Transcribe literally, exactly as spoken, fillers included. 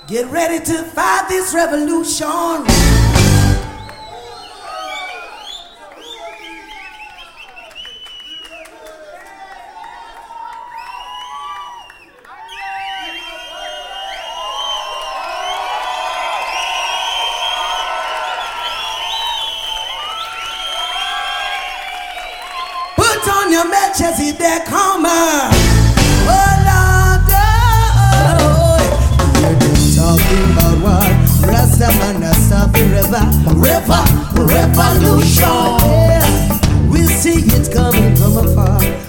Get ready to fight this revolution. Put on your Melchizedek hammer. Oh Lord, oh, we're just talking about what Rastaman has stopped forever, forever, revolution. Yeah. We see it coming from afar.